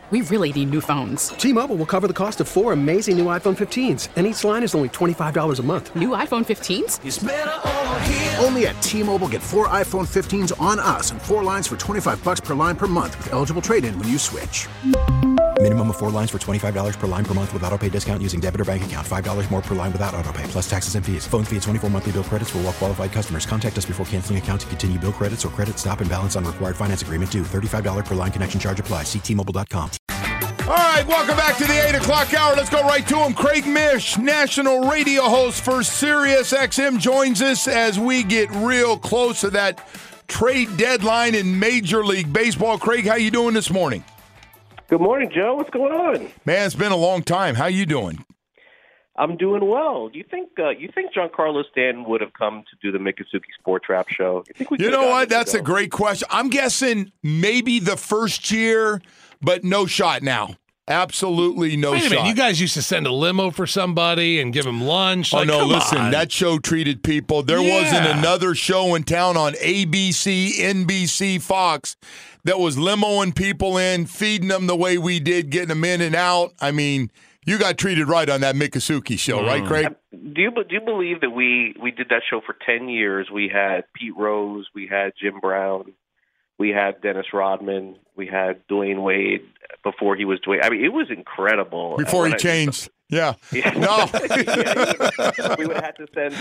We really need new phones. T-Mobile will cover the cost of 4 amazing new iPhone 15s, and each line is only $25 a month. New iPhone 15s? It's better over here. Only at T-Mobile, get 4 iPhone 15s on us and 4 lines for $25 per line per month with eligible trade-in when you switch. Minimum of 4 lines for $25 per line per month with autopay discount using debit or bank account. $5 more per line without autopay, plus taxes and fees. Phone fee at 24 monthly bill credits for well-qualified customers. Contact us before canceling account to continue bill credits or credit stop and balance on required finance agreement due. $35 per line connection charge applies. See T-Mobile.com. All right, welcome back to the 8 o'clock hour. Let's go right to him. Craig Mish, national radio host for Sirius XM, joins us as we get real close to that trade deadline in Major League Baseball. Craig, how you doing this morning? Good morning, Joe. What's going on? Man, it's been a long time. How you doing? I'm doing well. Do you think Giancarlo Stanton would have come to do the Mickasuki Sport Trap show? You know what? That's a great question. I'm guessing maybe the first year, but no shot now. Absolutely no shot. Wait a minute. You guys used to send a limo for somebody and give them lunch. Oh, no, listen. That show treated people. There wasn't another show in town on ABC, NBC, Fox that was limoing people in, feeding them the way we did, getting them in and out. I mean, you got treated right on that Mickasuki show, right, Craig? Do you believe that we did that show for 10 years? We had Pete Rose, we had Jim Brown, we had Dennis Rodman, we had Dwayne Wade before he was Dwayne. I mean, it was incredible. Before he changed. Yeah. No. We would have had to send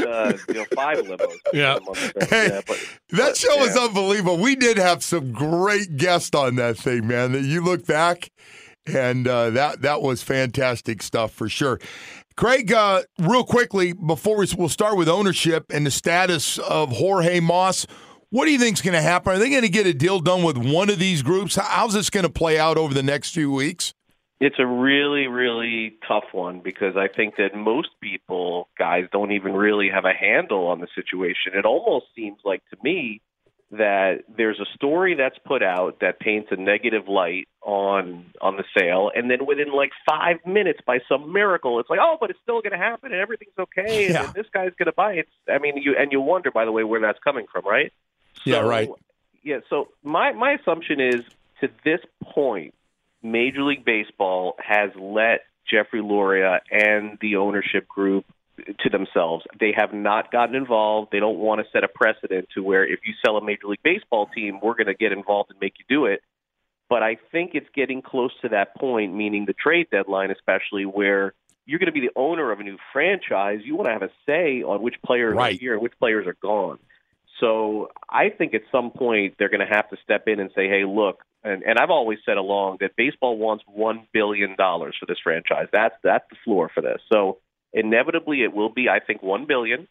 5 limos. Yeah. Hey, that show was unbelievable. We did have some great guests on that thing, man. That you look back, and that was fantastic stuff for sure. Craig, real quickly, before we'll start with ownership and the status of Jorge Mas, what do you think is going to happen? Are they going to get a deal done with one of these groups? How's this going to play out over the next few weeks? It's a really, really tough one because I think that most people, guys, don't even really have a handle on the situation. It almost seems like to me that there's a story that's put out that paints a negative light on the sale, and then within like 5 minutes, by some miracle, it's like, oh, but it's still going to happen and everything's okay, and then this guy's going to buy it. I mean, you wonder, by the way, where that's coming from, right? Yeah, right. Yeah, so my assumption is, to this point, Major League Baseball has let Jeffrey Loria and the ownership group to themselves. They have not gotten involved. They don't want to set a precedent to where if you sell a Major League Baseball team, we're going to get involved and make you do it. But I think it's getting close to that point, meaning the trade deadline especially, where you're going to be the owner of a new franchise. You want to have a say on which players are here and which players are gone. So I think at some point they're going to have to step in and say, hey, look, and I've always said along that baseball wants $1 billion for this franchise. That's the floor for this. So inevitably it will be, I think, $1 billion.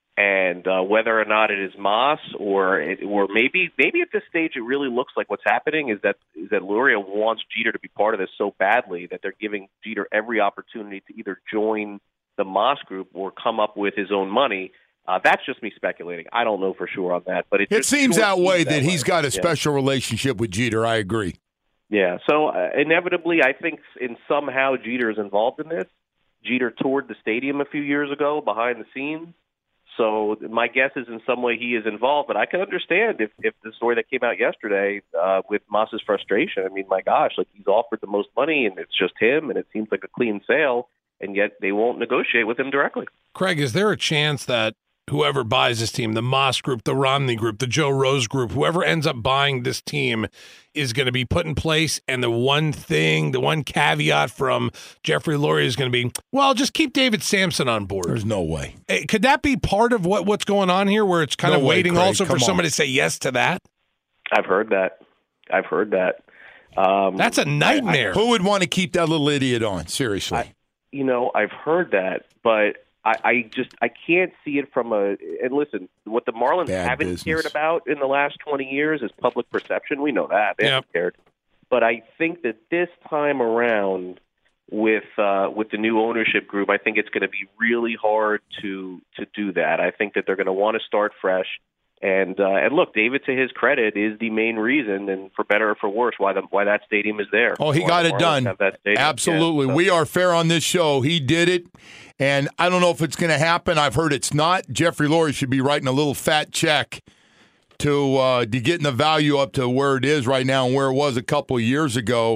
And whether or not it is Mas or maybe at this stage it really looks like what's happening is that Loria wants Jeter to be part of this so badly that they're giving Jeter every opportunity to either join the Mas group or come up with his own money. That's just me speculating. I don't know for sure on that, but it seems that way that he's got a special relationship with Jeter. I agree. Yeah. So inevitably, I think somehow Jeter is involved in this. Jeter toured the stadium a few years ago behind the scenes. So my guess is in some way he is involved, but I can understand if the story that came out yesterday with Mas's frustration. I mean, my gosh, like he's offered the most money and it's just him and it seems like a clean sale, and yet they won't negotiate with him directly. Craig, is there a chance that whoever buys this team, the Mas group, the Romney group, the Joe Rose group, whoever ends up buying this team is going to be put in place, and the one caveat from Jeffrey Loria is going to be, well, just keep David Samson on board? There's no way. Could that be part of what's going on here, where it's kind of waiting Craig, also for somebody to say yes to that? I've heard that. That's a nightmare. Who would want to keep that little idiot on? Seriously. I've heard that, but I can't see it from and listen, what the Marlins haven't cared about in the last 20 years is public perception. We know that. They haven't cared. But I think that this time around with the new ownership group, I think it's going to be really hard to do that. I think that they're going to want to start fresh. And look, David, to his credit, is the main reason, and for better or for worse, why that stadium is there. Oh, he got it done. Absolutely. Yeah, so. We are fair on this show. He did it, and I don't know if it's going to happen. I've heard it's not. Jeffrey Loria should be writing a little fat check to getting the value up to where it is right now and where it was a couple of years ago.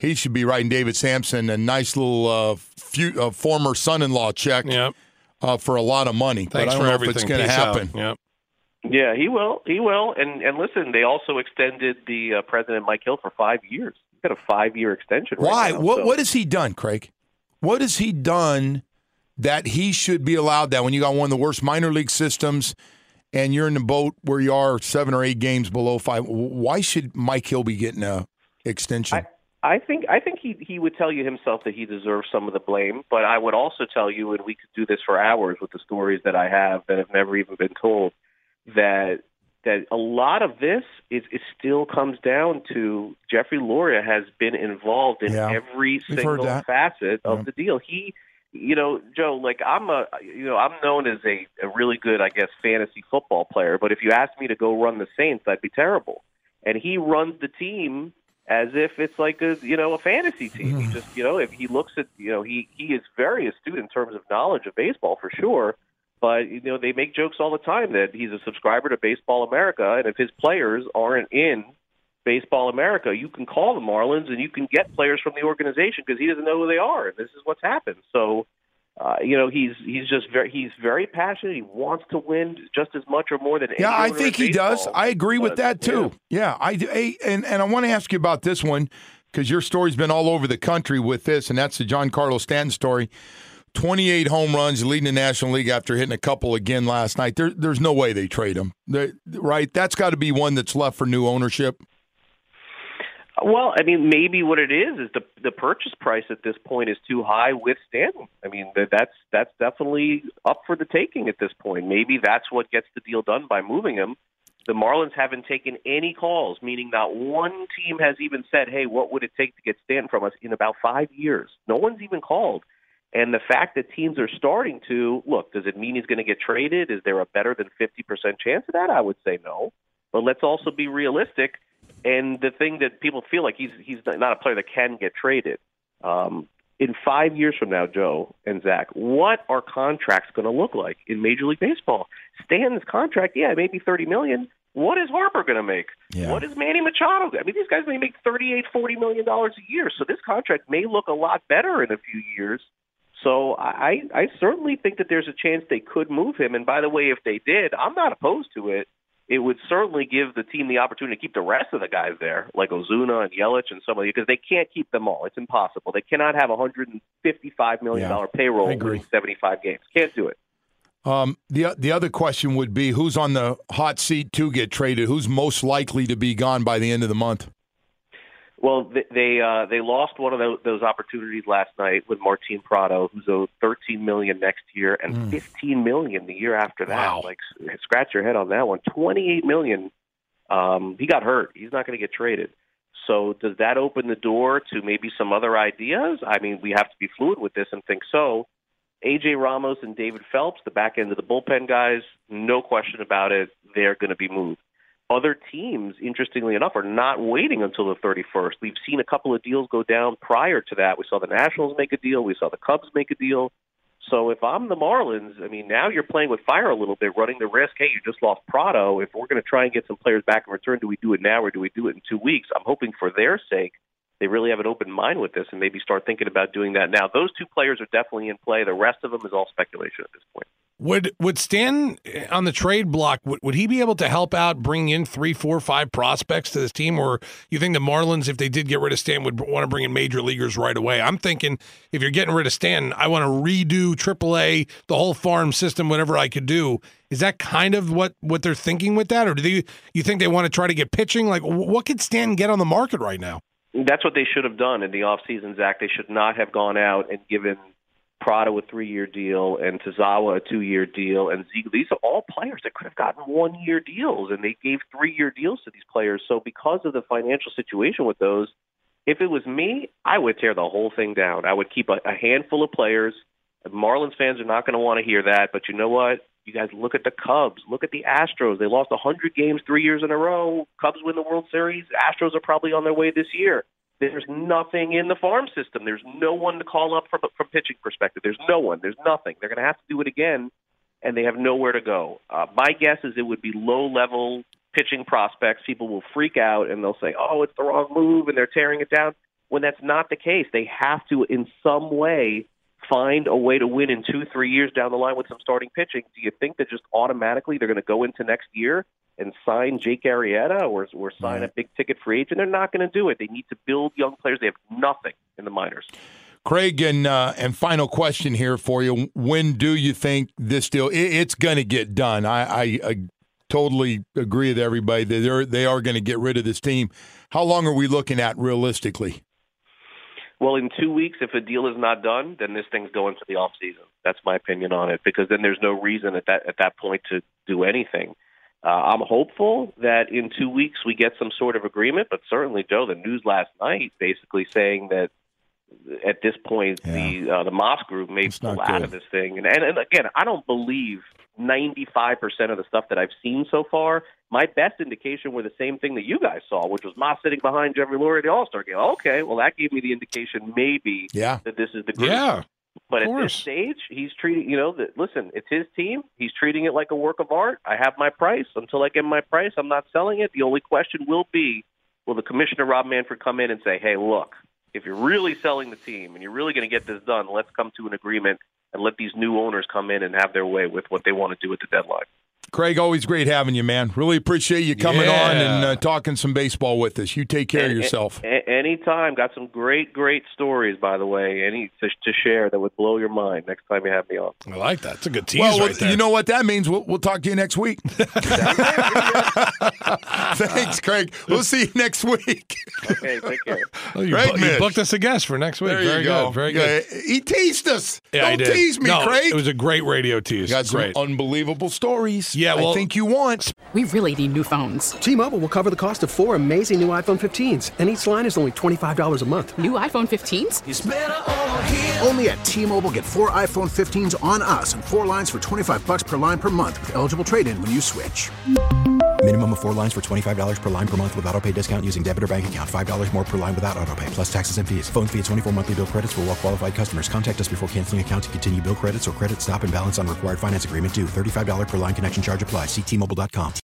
he should be writing David Sampson a nice little former son-in-law check for a lot of money. Thanks but I don't for know everything. if it's going to happen. Yep. Yeah, he will. He will. And listen, they also extended the president, Mike Hill, for 5 years. He's got a 5-year extension. Why? Right now, What has he done, Craig? What has he done that he should be allowed that when you got one of the worst minor league systems and you're in the boat where you are 7 or 8 games below 5? Why should Mike Hill be getting a extension? I think he would tell you himself that he deserves some of the blame, but I would also tell you, and we could do this for hours with the stories that I have that have never even been told, that a lot of this is still comes down to Jeffrey Loria has been involved in every single facet of the deal. He, Joe, like I'm known as a really good, I guess, fantasy football player, but if you asked me to go run the Saints, I'd be terrible. And he runs the team as if it's like a fantasy team. He just, if he looks at, he is very astute in terms of knowledge of baseball for sure. But, they make jokes all the time that he's a subscriber to Baseball America, and if his players aren't in Baseball America, you can call the Marlins and you can get players from the organization because he doesn't know who they are, and this is what's happened. So, he's very passionate. He wants to win just as much or more than any I owner think in he baseball. does. I agree with that too. Yeah, I do. And I want to ask you about this one because your story's been all over the country with this, and that's the Giancarlo Stanton story. 28 home runs, leading the National League after hitting a couple again last night. There's no way they trade him, right? That's got to be one that's left for new ownership. Well, I mean, maybe what it is the purchase price at this point is too high with Stanton. I mean, that's definitely up for the taking at this point. Maybe that's what gets the deal done by moving him. The Marlins haven't taken any calls, meaning not one team has even said, hey, what would it take to get Stanton from us in about 5 years? No one's even called. And the fact that teams are starting to, look, does it mean he's going to get traded? Is there a better than 50% chance of that? I would say no. But let's also be realistic. And the thing that people feel like he's not a player that can get traded. In 5 years from now, Joe and Zach, what are contracts going to look like in Major League Baseball? Stanton's contract, maybe $30 million. What is Harper going to make? Yeah. What is Manny Machado? I mean, these guys may make $38, $40 million a year. So this contract may look a lot better in a few years. So I certainly think that there's a chance they could move him. And by the way, if they did, I'm not opposed to it. It would certainly give the team the opportunity to keep the rest of the guys there, like Ozuna and Yelich and some of you, because they can't keep them all. It's impossible. They cannot have a $155 million payroll winning 75 games. Can't do it. The other question would be, who's on the hot seat to get traded? Who's most likely to be gone by the end of the month? Well, they lost one of those opportunities last night with Martin Prado, who's owed $13 million next year and $15 million the year after that. Wow. Like, scratch your head on that one. $28 million. He got hurt. He's not going to get traded. So does that open the door to maybe some other ideas? I mean, we have to be fluid with this and think so. A.J. Ramos and David Phelps, the back end of the bullpen guys, no question about it, they're going to be moved. Other teams, interestingly enough, are not waiting until the 31st. We've seen a couple of deals go down prior to that. We saw the Nationals make a deal. We saw the Cubs make a deal. So if I'm the Marlins, I mean, now you're playing with fire a little bit, running the risk, hey, you just lost Prado. If we're going to try and get some players back in return, do we do it now or do we do it in 2 weeks? I'm hoping for their sake they really have an open mind with this and maybe start thinking about doing that now. Those two players are definitely in play. The rest of them is all speculation at this point. Would Stan on the trade block, would he be able to help out, bring in 3, 4, 5 prospects to this team? Or you think the Marlins, if they did get rid of Stan, would want to bring in major leaguers right away? I'm thinking if you're getting rid of Stan, I want to redo AAA, the whole farm system, whatever I could do. Is that kind of what they're thinking with that? Or you think they want to try to get pitching? Like, what could Stan get on the market right now? That's what they should have done in the offseason, Zach. They should not have gone out and given Prado a 3-year deal and Tazawa a 2-year deal and Ziegler. These are all players that could have gotten 1-year deals, and they gave 3-year deals to these players. So because of the financial situation with those, if it was me, I would tear the whole thing down. I would keep a handful of players. Marlins fans are not going to want to hear that, but you know what? You guys look at the Cubs. Look at the Astros. They lost 100 games 3 years in a row. Cubs win the World Series. Astros are probably on their way this year. There's nothing in the farm system. There's no one to call up from pitching perspective. There's no one. There's nothing. They're going to have to do it again, and they have nowhere to go. My guess is it would be low-level pitching prospects. People will freak out, and they'll say, oh, it's the wrong move, and they're tearing it down. when that's not the case. They have to, in some way, find a way to win in 2-3 years down the line with some starting pitching. Do you think that just automatically they're going to go into next year and sign Jake Arrieta or sign a big-ticket free agent? They're not going to do it. They need to build young players. They have nothing in the minors. Craig, and final question here for you. When do you think this deal it's going to get done? I totally agree with everybody that they are going to get rid of this team. How long are we looking at realistically? Well, in 2 weeks, if a deal is not done, then this thing's going to the offseason. That's my opinion on it, because then there's no reason at that point to do anything. I'm hopeful that in 2 weeks we get some sort of agreement, but certainly, Joe, the news last night basically saying that at this point the Moss Group may pull out of this thing. And again, I don't believe 95% of the stuff that I've seen so far. My best indication were the same thing that you guys saw, which was Moss sitting behind Jeffrey Lurie at the All-Star game. Okay, well, that gave me the indication maybe that this is the group. Yeah, but at this stage, he's treating, listen, it's his team. He's treating it like a work of art. I have my price. Until I get my price, I'm not selling it. The only question will be, will the commissioner, Rob Manfred, come in and say, hey, look, if you're really selling the team and you're really going to get this done, let's come to an agreement and let these new owners come in and have their way with what they want to do at the deadline. Craig, always great having you, man. Really appreciate you coming on and talking some baseball with us. You take care of yourself. Anytime. Got some great stories, by the way, to share that would blow your mind next time you have me on. I like that. It's a good tease right there. You know what that means? We'll talk to you next week. Thanks, Craig. We'll see you next week. Okay, take care. Well, you booked us a guest for next week. There Very you go. good. Very good. He teased us. Yeah, Don't tease me, Craig. It was a great radio tease. Got some unbelievable stories. Yeah, well, I think you want. We really need new phones. T-Mobile will cover the cost of 4 amazing new iPhone 15s, and each line is only $25 a month. New iPhone 15s? It's better over here. Only at T-Mobile, get 4 iPhone 15s on us and 4 lines for $25 per line per month with eligible trade-in when you switch. Minimum of 4 lines for $25 per line per month with autopay discount using debit or bank account. $5 more per line without autopay, plus taxes and fees. Phone fee at 24 monthly bill credits for well-qualified customers. Contact us before canceling account to continue bill credits or credit stop and balance on required finance agreement due. $35 per line connection charge applies. See T-Mobile.com.